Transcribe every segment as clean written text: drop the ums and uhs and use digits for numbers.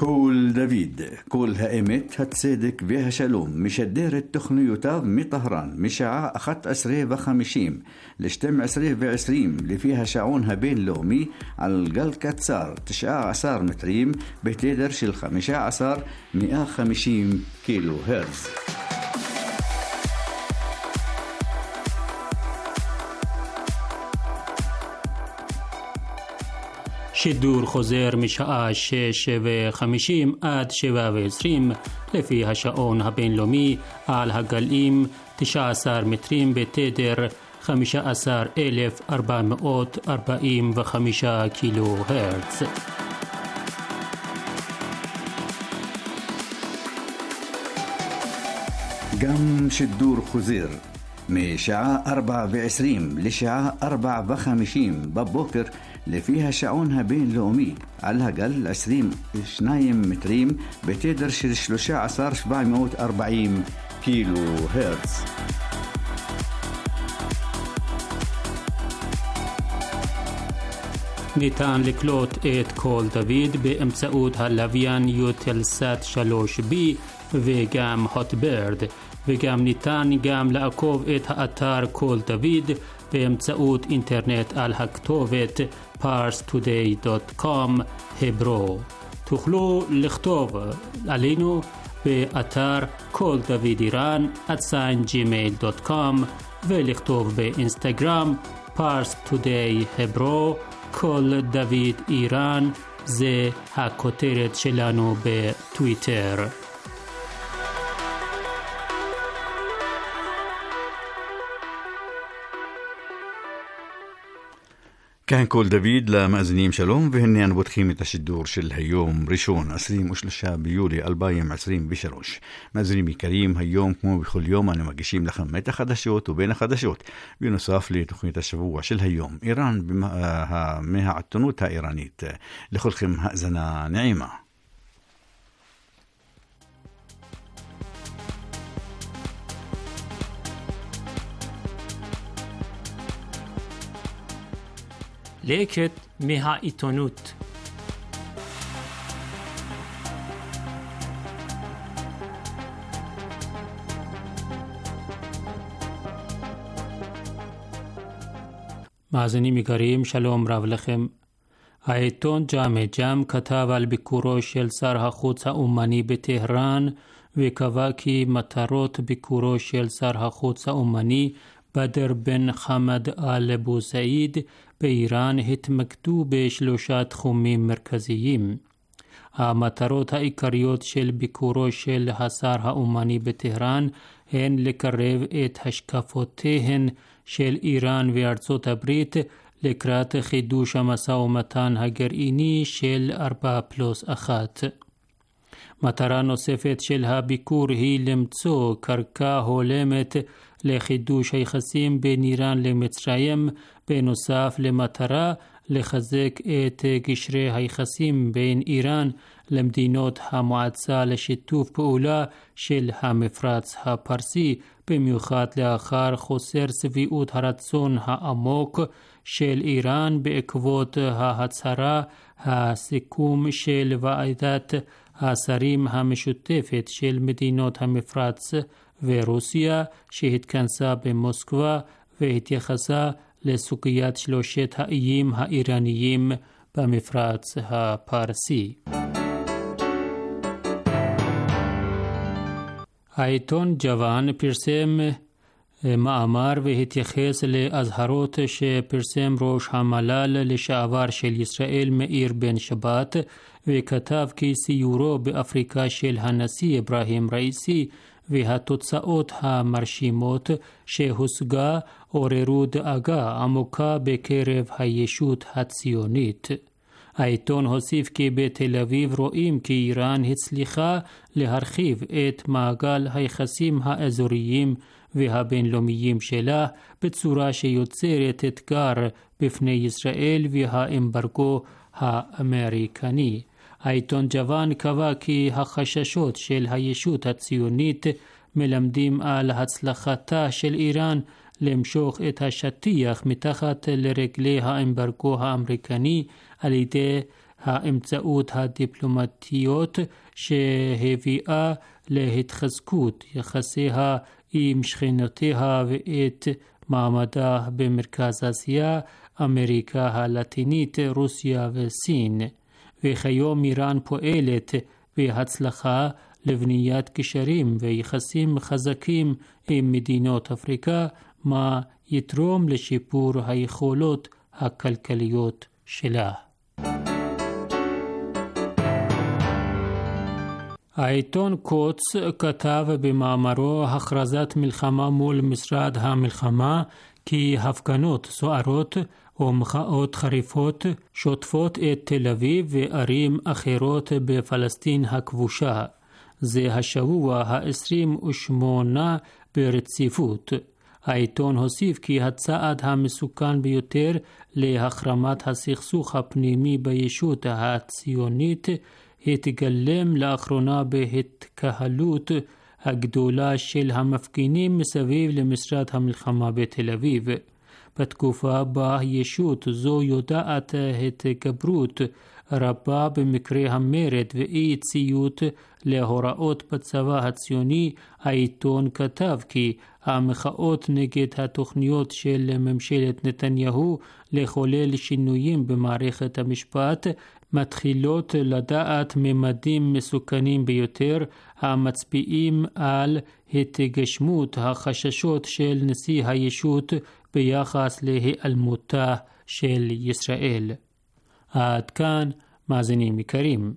קול דוד, קול האמת, הצדק והשלום, משדר את תוכניותיו מטהרן, משעה 11:50 ל-12:20 לפי השעון הבינלאומי, על גל קצר 19 מטרים בתדר של 15,150 קילו הרץ. שידור חוזר משעה 6:50 עד 7:20 לפי השעון הבינלאומי על הגלים 19 מטרים בתדר 15,445 קילו הרץ. גם שידור חוזר משעה 4:20 לשעה 4:50 בבוקר לפי השעון הבינלאומי על הגל 22 מטרים בתדר של 13,740 קילו הרץ. ניתן לקלוט את קול דוד באמצעות הלוויין יוטלסאט 3B וגם הוטברד, וגם ניתן לעקוב את האתר קול דוד באמצעות אינטרנט על הכתובת parstoday.com hebro. תוכלו לכתוב עלינו באתר קול דוד איראן @gmail.com ולכתוב באינסטגרם parstoday hebro קול דוד איראן, זה הכותרת שלנו בטוויטר. כאן קול דוד למאזינים שלום, והנה אנו פותחים את השידור של היום ראשון 23 ביולי 2023. מאזינים יקרים, היום כמו בכל יום אנו מגישים לכם את החדשות ובין החדשות, בנוסף לתוכנית השבוע של היום איראן מהעיתונות האיראנית. לכולכם האזנה נעימה. לקט מהעיתונות. מאזינים יקרים, שלום רב לכם. העיתון ג'אם כתב על ביקורו של שר החוץ האומני בטהרן, וקבע כי מטרות ביקורו של שר החוץ האומני בדר בן חמד אל בוסעיד באיראן התמקדו בשלושה תחומים מרכזיים. המטרות העיקריות של ביקורו של השר האומני בטהרן הן לקרב את השקפותיהן של איראן וארצות הברית לקראת חידוש המשא ומתן הגרעיני של 4+1. מטרה נוספת של הביקור היא למצוא קרקע הולמת לחידוש היחסים בין איראן למצרים, בנוסף למטרה לחזק את קשרי היחסים בין איראן למדינות המועצה לשיתוף פעולה של המפרץ הפרסי, במיוחד לאחר חוסר שביעות הרצון העמוק של איראן בעקבות ההצהרה הסיכום של ועדת השרים המשותפת של מדינות המפרץ ורוסיה שהתכנסה במוסקבה והתייחסה לסוגיית שלושת האיים האיראניים במפרץ הפרסי. העיתון ג'וואן פרסם מאמר והתייחס להזהרות שפרסם ראש המל"ל לשעבר של ישראל מאיר בן שבת, וכתב כי סיורו באפריקה של הנשיא אברהים ראיסי והתוצאות המרשימות שהושגה עוררו דאגה עמוקה בקרב הישות הציונית. העיתון הוסיף כי בתל אביב רואים כי איראן הצליחה להרחיב את מעגל היחסים האזוריים והבינלאומיים שלה בצורה שיוצרת אתגר בפני ישראל והאמברגו האמריקני. העיתון ג'וואן קבע כי החששות של הישות הציונית מלמדים על הצלחתה של איראן למשוך את השטיח מתחת לרגלי האמברגו האמריקני על ידי האמצעות הדיפלומטיות שהביאה להתחזקות יחסיה עם שכנותיה ואת מעמדה במרכז אסיה, אמריקה הלטינית, רוסיה וסין. וכיום איראן פועלת בהצלחה לבניית קשרים ויחסים חזקים עם מדינות אפריקה, מה יתרום לשיפור היכולות הכלכליות שלה. העיתון קוץ כתב במאמרו הכרזת מלחמה מול משרד המלחמה כי הפגנות סוערות ומחאות חריפות שוטפות את תל אביב וערים אחרות בפלסטין הכבושה. זה השבוע ה-28 ברציפות. העיתון הוסיף כי הצעד המסוכן ביותר להחרמת הסכסוך הפנימי בישות הציונית התגלם לאחרונה בהתקהלות הגדולה של המפגינים מסביב למשרד המלחמה בתל אביב. בתקופה בה ישות זו יודעת התגברות רבה במקרה המרד ואי ציות להוראות בצבא הציוני, העיתון כתב כי המחאות נגד התוכניות של ממשלת נתניהו לחולל שינויים במערכת המשפט מתחילות לדעת ממדים מסוכנים ביותר המצביעים על התגשמות החששות של נשיא הישות ביחס להיעלמותה של ישראל. עד כאן מאזינים יקרים.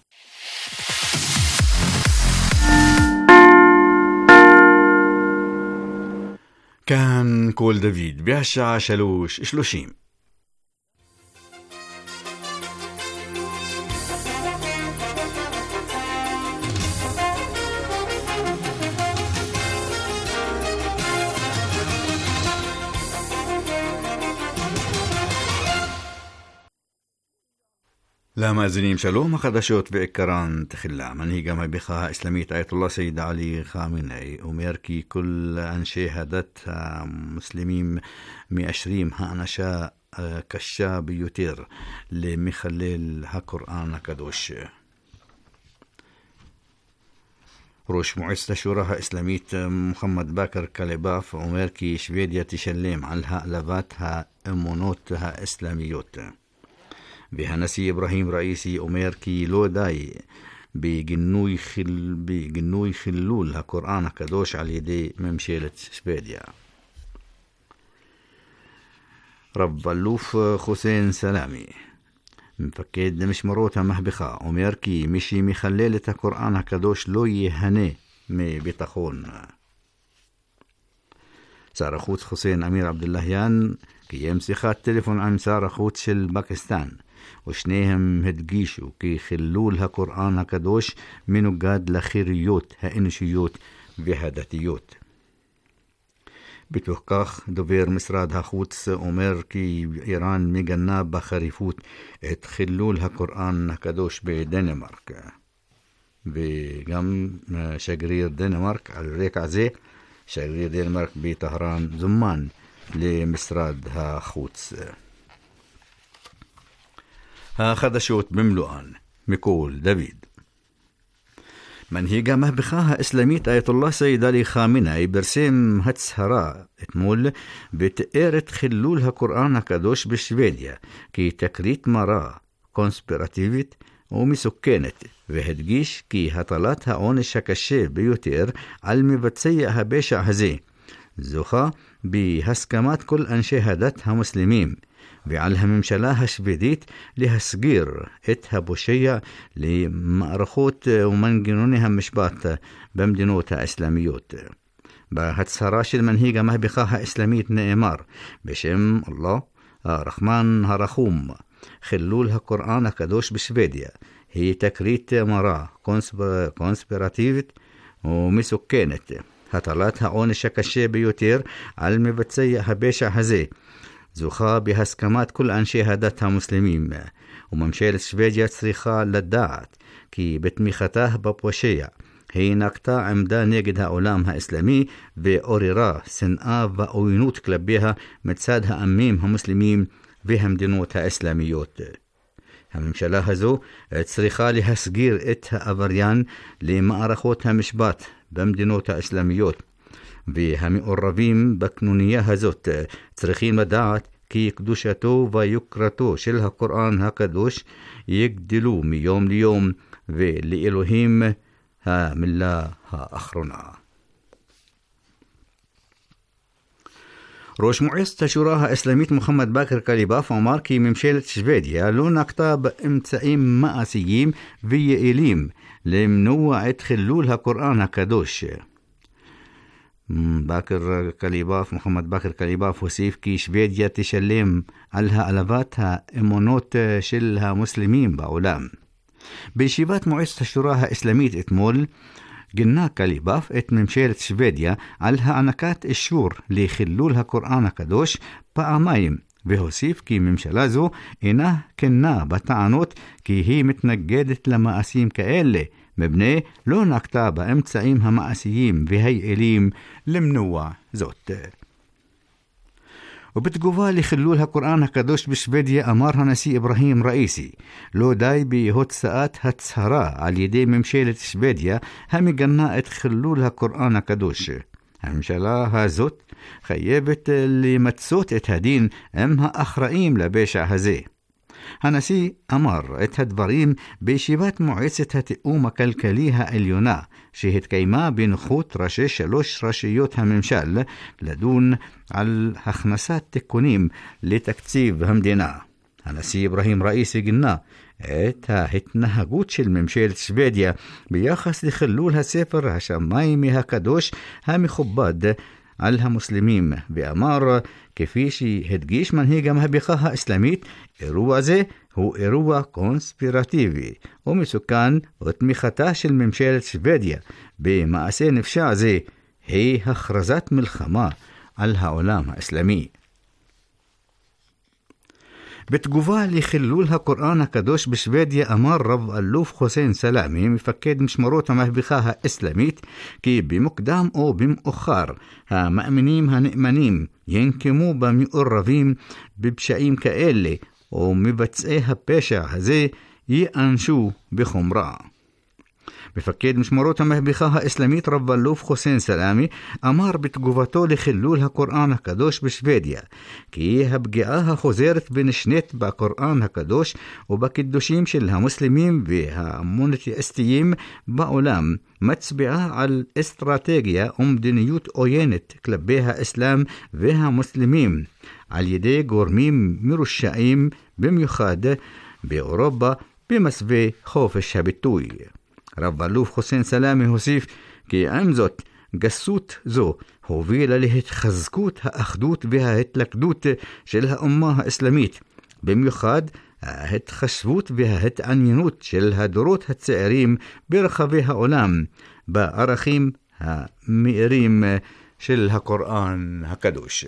כאן קול דוד בהשעה 3:30. למאזינים שלום, החדשות בעיקרן תחילה. מנהיג המהפכה האסלאמית אייתולlah סייד עלי חאמנאי אומר כי כל אנשי הדת המוסלמים מאשרים האנשה קשה ביותר למחלל הקוראן הקדוש. ראש מועצת השורא האסלאמית מוחמד באקר קליבאף אומר כי שוודיה תשלם על העלבת האמונות האסלאמיות. והנשיא אברהים ראיסי אומר כי לא די בגינוי חילול הקוראן הקדוש על ידי ממשלת שוודיה. רב אלוף חוסיין סלאמי, מפקד משמרות המהפכה, אומר כי מי שמחלל את הקוראן הקדוש לא ייהנה מביטחון. שר החוץ חוסיין אמיר עבדוללהיאן קיים שיחת טלפון עם שר החוץ של פקיסטן, ושניהם הדגישו כי חילול הקוראן הקדוש מנוגד לחירויות האנושיות והדתיות. בתוך כך דובר משרד החוץ אומר כי איראן מגנה בחריפות את חילול הקוראן הקדוש בדנמרק, וגם שגריר דנמרק על רקע זה שגריר דנמרק בטהרן זומן למשרד החוץ. החדשות במלואן מקול דוד. מנהיג המהפכה האסלאמית אייתולlah סייד עלי חאמנאי פרסם הצהרה אתמול ותיאר את חילול הקוראן הקדוש בשוודיה כתקרית מרה, קונספירטיבית ומסוכנת, והדגיש כי הטלת העונש הקשה ביותר על מבצע הפשע הזה זוכה בהסכמת כל אנשי הדת המוסלמים, ועל הממשלה השוודית להסגיר את הפושע למערכות ומנגנוני המשפט במדינות האסלאמיות. בהצהרה של מנהיג המהפכה האסלאמית נאמר בשם אללה הרחמן הרחום, חילול הקוראן הקדוש בשוודיה היא תקרית מרה, קונספירטיבית ומסוכנת. הטלת העונש הקשה ביותר על מבצע הפשע הזה זוכה בהסכמת כל אנשי הדת המוסלמים, וממשלת שוודיה צריכה לדעת כי בתמיכתה בפושע היא נקטה עמדה נגד העולם האסלאמי ועוררה שנאה ועוינות כלפיה מצד העמים המוסלמים והמדינות האסלאמיות. הממשלה הזו צריכה להסגיר את העבריין למערכות המשפט במדינות האסלאמיות, והמעורבים בקנוניה הזאת צריכים לדעת כי קדושתו ויוקרתו של הקוראן הקדוש יגדלו מיום ליום, ולאלוהים המילה האחרונה. ראש מועצת השורא האסלאמית מוחמד באקר קליבאף אמר כי ממשלת שוודיה לא נקטה באמצעים מעשיים ויעילים למנוע את חילול הקוראן הקדוש. מוחמד באקר קליבאף הוסיף כי שוודיה תשלם על העלבת האמונות של המוסלמים בעולם. בישיבת מועצת השורא האסלאמית אתמול גנה קליבאף את ממשלת שוודיה על הענקת אישור לחילול הקוראן הקדוש פעמיים, והוסיף כי ממשלה זו אינה כנה בטענות כי היא מתנגדת למעשים כאלה, מבנה לא נקטה באמצעים המעשיים והיעילים למנוע זאת. ובתגובה לחילול הקוראן הקדוש בשוודיה אמר הנשיא אברהים ראיסי, לא די בהוצאת הצהרה על ידי ממשלת שוודיה המגנה את חילול הקוראן הקדוש. הממשלה הזאת חייבת למצות את הדין עם האחראים לפשע הזה. הנשיא אמר את הדברים בישיבת מועצת התאום הכלכלי העליונה שהתקיימה בנוכחות ראשי 3 רשויות הממשל לדון על הכנסת תיקונים לתקציב המדינה. הנשיא אברהים ראיסי גנה את ההתנהגות של ממשלת שוודיה ביחס לחילול הספר השמיימי הקדוש המכובד על המוסלמים, ואמר, כפי שהדגיש מנהיג המהפכה האסלאמית, אירוע זה הוא אירוע קונספירטיבי ומסוכן, ותמיכתה של ממשלת שוודיה במעשה נפשע זה היא הכרזת מלחמה על העולם האסלאמי. בתגובה לחילול הקוראן הקדוש בשוודיה אמר רב אלוף חוסיין סלאמי, מפקד משמרות המהפכה האסלאמית, כי במוקדם או במאוחר המאמינים הנאמנים ינקמו במעורבים בפשעים כאלה, ומבצעי הפשע הזה ייענשו בחומרה. מפקד משמרות המהפכה האסלאמית רב אלוף חוסיין סלאמי אמר בתגובתו לחילול הקוראן הקדוש בשוודיה כי הפגיעה החוזרת ונשנית בקוראן הקדוש ובקידושים של המוסלמים והמונותאיסטים בעולם מצביעה על אסטרטגיה ומדיניות עוינת כלפי האסלאם והמוסלמים על ידי גורמים מרושעים במיוחד באירופה במסווה חופש הביטוי. רב אלוף חוסיין סלאמי הוסיף כי עם זאת גסות זו הובילה להתחזקות האחדות וההתלכדות של האומה האסלאמית, במיוחד ההתחשבות וההתעניינות של הדורות הצעירים ברחבי העולם בערכים המאירים של הקוראן הקדוש.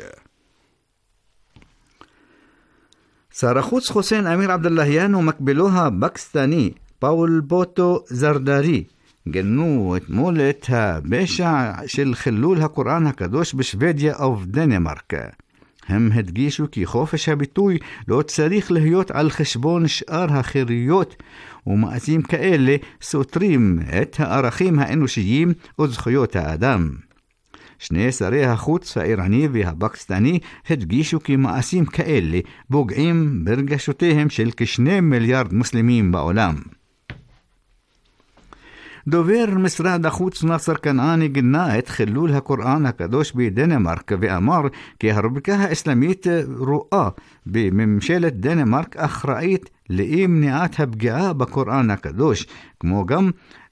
שר החוץ חוסיין אמיר עבדלהיאן ומקבילו הפקיסטני פאול בוטו זרדרי גנו אתמול את הפשע של חילול הקוראן הקדוש בשוודיה ובדנמרק. הם הדגישו כי חופש הביטוי לא צריך להיות על חשבון שאר החירויות, ומעשים כאלה סותרים את הערכים האנושיים וזכויות האדם. שני שרי החוץ האיראני והפקיסטני הדגישו כי מעשים כאלה פוגעים ברגשותיהם של כ2 מיליארד מוסלמים בעולם. דובר משרד החוץ נאסר כנעני גנה את חילול הקוראן הקדוש בדנמרק ואמר כי הרפובליקה האסלאמית רואה בממשלת דנמרק אחראית למניעת הפגיעה בקוראן הקדוש, כמו גם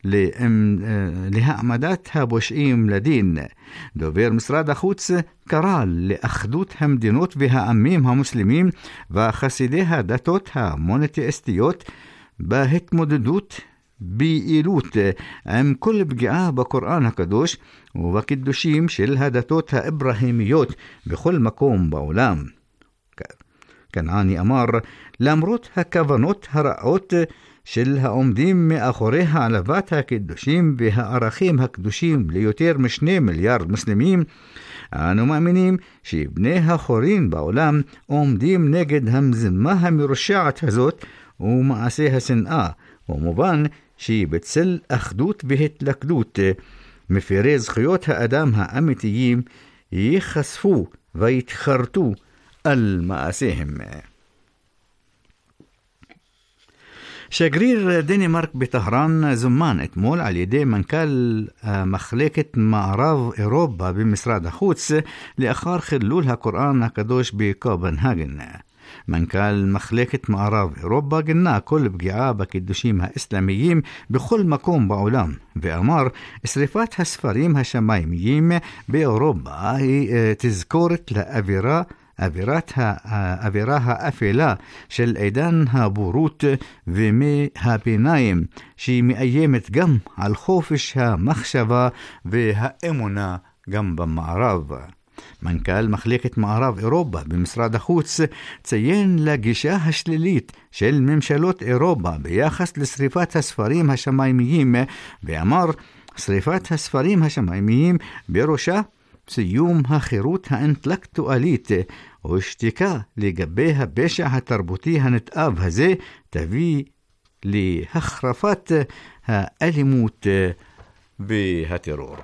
להעמדת הפושעים לדין. דובר משרד החוץ קרא לאחדות המדינות והעמים המוסלמים וחסידי הדתות המונותאיסטיות בהתמודדות ביעילות עם כל פגיעה בקוראן הקדוש ובקידושים של הדתות האברהימיות בכל מקום בעולם. כנעני אמר, למרות הכוונות הרעות של העומדים מאחורי העלבת הקדושים והערכים הקדושים ליותר מ2 מיליארד מוסלמים, אנו מאמינים שבני החורין בעולם עומדים נגד המזימה המרושעת הזאת ומעשי השנאה, ומובן שהיא בצל אחדות והתלכדות. מפירי זכויות האדם האמיתיים ייחשפו ויתחרטו על מעשיהם. שגריר דנמרק בטהרן זומן אתמול על ידי מנכ"ל מחלקת מערב אירופה במשרד החוץ לאחר חילול הקוראן הקדוש בקופנהגן. מנכ"ל מחלקת מערב אירופה גינה כל פגיעה בקידושים האסלאמיים בכל מקום בעולם, ואמר שריפת הספרים השמיימיים באירופה היא תזכורת האווירה האפלה של עידן הבורות ומי הביניים, שהיא מאיימת גם על חופש המחשבה והאמונה גם במערב. מנכ"ל מחלקת מערב אירופה במשרד החוץ ציין לגישה השלילית של ממשלות אירופה ביחס לשריפת הספרים השמיימיים, ואמר שריפת הספרים השמיימיים בראשה סיום החירות האינטלקטואלית, ושתיקה לגבי הפשע התרבותי הנתעב הזה תביא להחרפת האלימות והטרור.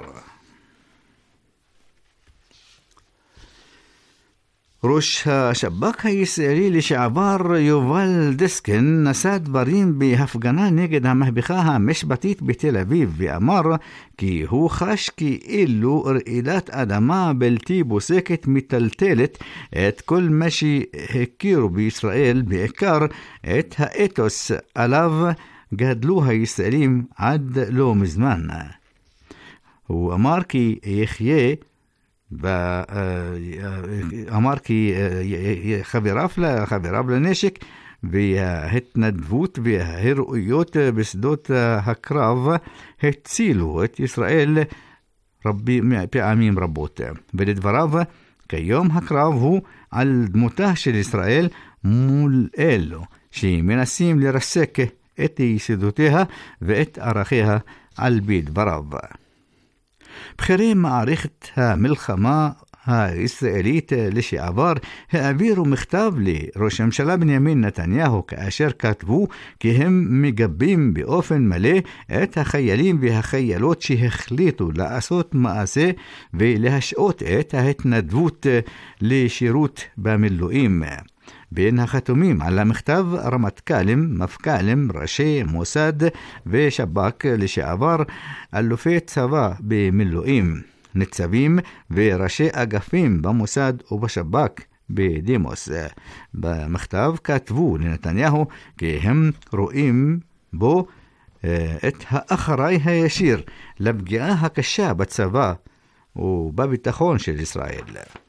ראש השב"כ הישראלי לשעבר יובל דיסקין נשא דברים בהפגנה נגד המהפכה המשפטית בתל אביב, ואמר כי הוא חש כאילו רעידת אדמה בלתי פוסקת מטלטלת את כל מה שהכירו בישראל, בעיקר את האתוס עליו גדלו הישראלים עד לא מזמן. הוא אמר כי יחיה ואמר כי חבריו לנשק וההתנדבות וההירואיות בשדות הקרב הצילו את ישראל פעמים רבות. ולדבריו, כיום הקרב הוא על דמותה של ישראל מול אלו שמנסים לרסק את יסודותיה ואת ערכיה על פי דבריו. בכירי מערכת המלחמה הישראלית לשעבר העבירו מכתב לראש הממשלה בנימין נתניהו, כאשר כתבו כי הם מגבים באופן מלא את החיילים והחיילות שהחליטו לעשות מעשה ולהשעות את ההתנדבות לשירות במילואים. בין החתומים על המכתב רמטכ"לים, מפכ"לים, ראשי מוסד ושב"כ לשעבר, אלופי צבא במילואים, ניצבים וראשי אגפים במוסד ובשב"כ בדימוס. במכתב כתבו לנתניהו כי הם רואים בו את האחראי הישיר לפגיעה הקשה בצבא ובביטחון של ישראל.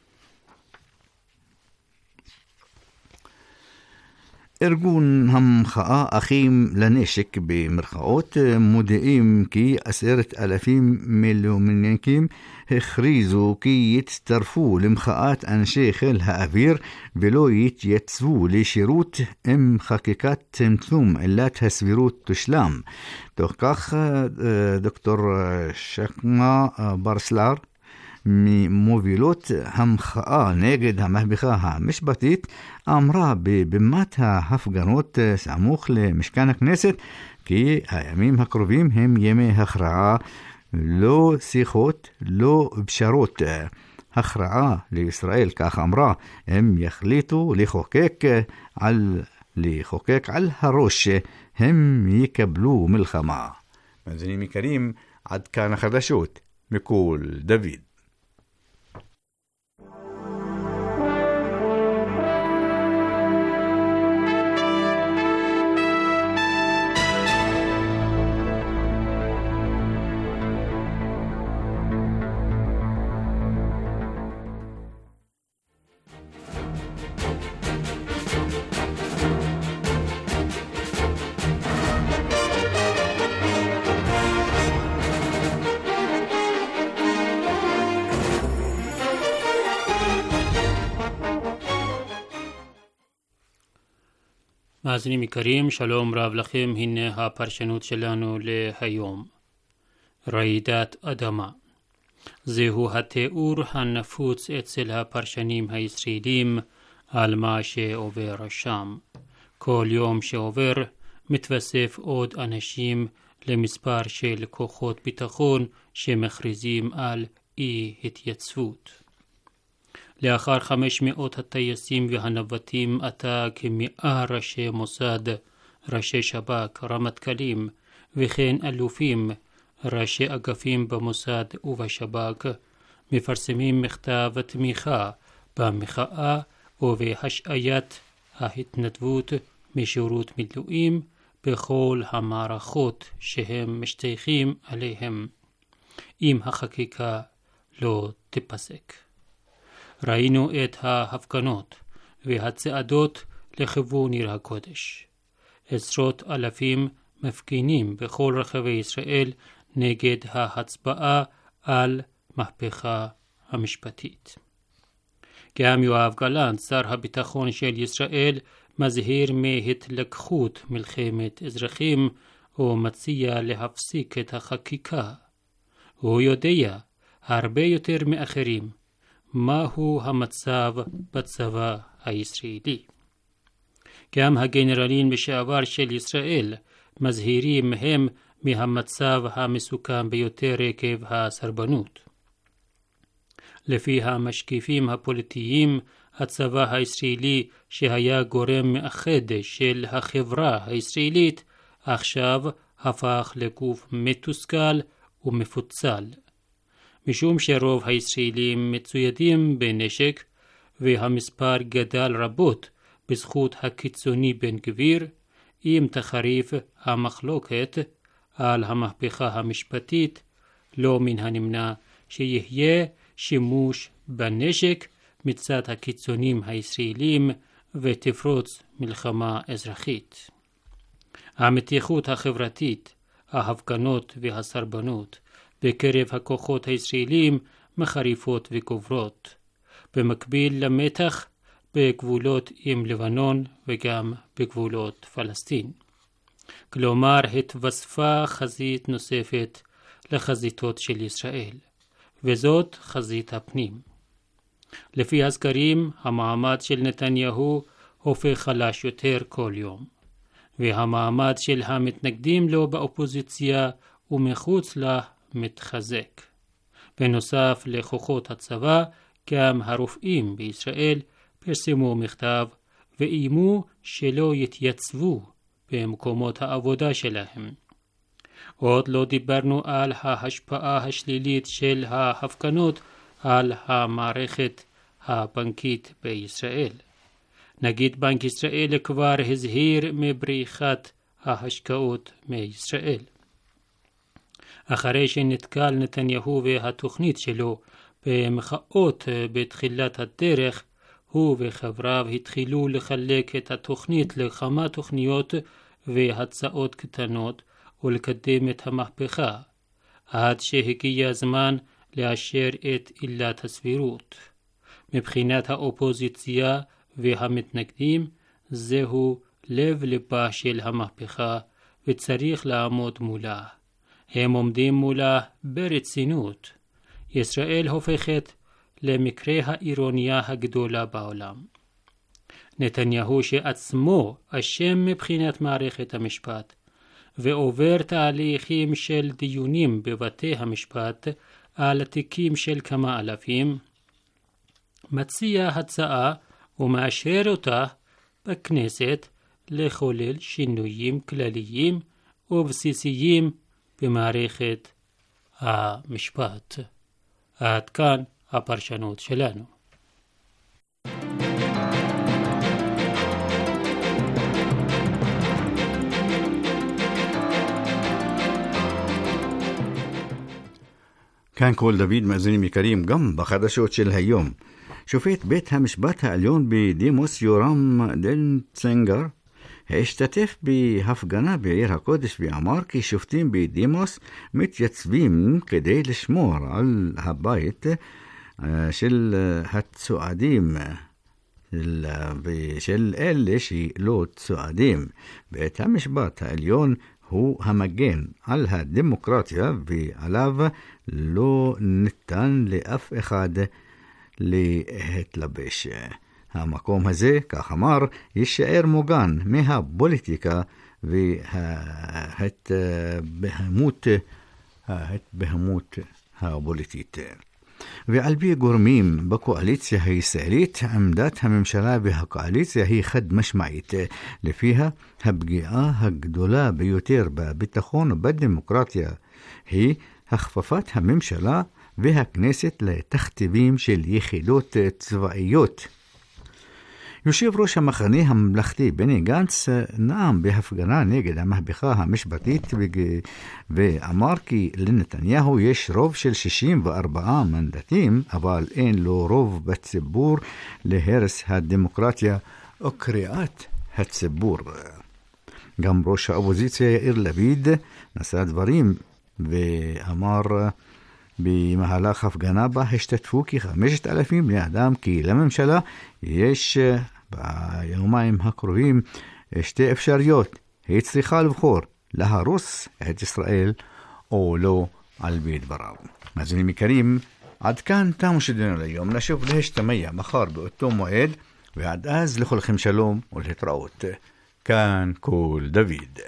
ארגון המחאה אחים לנשק במרכאות מודיעים כי 10,000 מילואימניקים הכריזו כי יצטרפו למחאת אנשי חיל האוויר ולא יתייצבו לשירות עם חקיקת צמצום עילת הסבירות תושלם. תוך כך דוקטור שקמה ברסלר ממובילות המחאה נגד המהפכה המשפטית אמרה בבימת ההפגנות סמוך למשכן הכנסת כי הימים הקרובים הם ימי הכרעה, לא שיחות, לא פשרות. הכרעה לישראל, כך אמרה, הם יחליטו לחוקק על הראש, הם יקבלו מלחמה. מאזינים יקרים, עד כאן החדשות מכל דוד. מאזינים יקרים, שלום רב לכם, הנה הפרשנות שלנו להיום. רעידת אדמה. זהו התיאור הנפוץ אצל הפרשנים הישראלים על מה שעובר שם. כל יום שעובר מתווסף עוד אנשים למספר של כוחות ביטחון שמכריזים על אי התייצבות. לאחר 500 הטייסים והנווטים עתה כ100 ראשי מוסד, ראשי שב"כ, רמטכ"לים וכן אלופים, ראשי אגפים במוסד ובשב"כ מפרסמים מכתב תמיכה במחאה ובהשעיית ההתנדבות משירות מילואים בכל המערכות שהם משתייכים עליהם, אם החקיקה לא תיפסק. ראינו את ההפגנות והצעדות לכיוון עיר הקודש. עשרות אלפים מפגינים בכל רחבי ישראל נגד ההצבעה על מהפכה המשפטית. גם יואב גלנט, שר הביטחון של ישראל, מזהיר מהתלקחות מלחמת אזרחים ומציע להפסיק את החקיקה. הוא יודע הרבה יותר מאחרים מהו המצב בצבא הישראלי. גם הגנרלים לשעבר של ישראל מזהירים הם מהמצב המסוכן ביותר עקב הסרבנות. לפי המשקיפים הפוליטיים, הצבא הישראלי שהיה גורם מאחד של החברה הישראלית, עכשיו הפך לגוף מתוסכל ומפוצל. משום שרוב הישראלים מצוידים בנשק, והמספר גדל רבות בזכות הקיצוני בן גביר, אם תחריף המחלוקת על המהפכה המשפטית, לא מן הנמנע שיהיה שימוש בנשק מצד הקיצונים הישראלים ותפרוץ מלחמה אזרחית. המתיחות החברתית, ההפגנות והסרבנות בקרב הכוחות הישראלים מחריפות וגוברות, במקביל למתח בגבולות עם לבנון וגם בגבולות פלסטין. כלומר, התווספה חזית נוספת לחזיתות של ישראל, וזאת חזית הפנים. לפי הסקרים, המעמד של נתניהו הופך חלש יותר כל יום, והמעמד של המתנגדים לו באופוזיציה ומחוץ לה מתחזק. בנוסף לכוחות הצבא, גם הרופאים בישראל פרסמו מכתב ואיימו שלא יתייצבו במקומות העבודה שלהם. עוד לא דיברנו על ההשפעה השלילית של ההפגנות על המערכת הבנקית בישראל. נגיד בנק ישראל כבר הזהיר מבריחת ההשקעות מישראל. אחרי שנתקל נתניהו והתוכנית שלו במחאות בתחילת הדרך, הוא וחבריו התחילו לחלק את התוכנית לכמה תוכניות והצעות קטנות ולקדם את המהפכה, עד שהגיע הזמן לאשר את עילת הסבירות. מבחינת האופוזיציה והמתנגדים, זהו לב ליבה של המהפכה וצריך לעמוד מולה. הם עומדים מולה ברצינות. ישראל הופכת למקרה האירוניה הגדולה בעולם. נתניהו שעצמו אשם מבחינת מערכת המשפט, ועובר תהליכים של דיונים בבתי המשפט על התיקים של כמה אלפים, מציע הצעה ומאשר אותה בכנסת לחולל שינויים כלליים ובסיסיים במערכת המשפט. עד כאן הפרשנות שלנו. כאן כל דוד, מאזינים יקרים, גם בחדשות של היום. שופט בית המשפט העליון בדימוס יורם דנצינגר השתתף בהפגנה בעיר הקודש ואמר כי שופטים בדימוס מתייצבים כדי לשמור על הבית של הצועדים של אלה שלא צועדים. בית המשפט העליון הוא המגן על הדמוקרטיה, ועליו לא ניתן לאף אחד להתלבש. המקום הזה, כך אמר, יישאר מוגן מהפוליטיקה וההתבהמות הפוליטית. ועל פי גורמים בקואליציה הישראלית, עמדת הממשלה והקואליציה היא חד משמעית, לפיה הפגיעה הגדולה ביותר בביטחון ובדמוקרטיה היא הכפפת הממשלה והכנסת לתכתיבים של יחידות צבאיות. יושב ראש המחנה הממלכתי בני גנץ נאם בהפגנה נגד המהפכה המשפטית ואמר כי לנתניהו יש רוב של 64 מנדטים, אבל אין לו רוב בציבור להרס הדמוקרטיה או קריאת הציבור. גם ראש האופוזיציה יאיר לפיד נשא דברים ואמר במהלך הפגנה בה השתתפו כ5,000 בני אדם, כי לממשלה יש ביומיים הקרובים שתי אפשרויות. היא צריכה לבחור להרוס את ישראל או לא, על פי דבריו. מאזינים יקרים, עד כאן תם שידורנו להיום. נשוב להשתמע מחר באותו מועד, ועד אז לכולכם שלום ולהתראות. כאן קול דוד.